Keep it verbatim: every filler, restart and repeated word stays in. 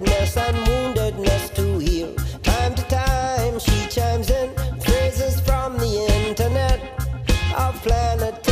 wickedness and woundedness to heal. Time to time she chimes in phrases from the internet of planet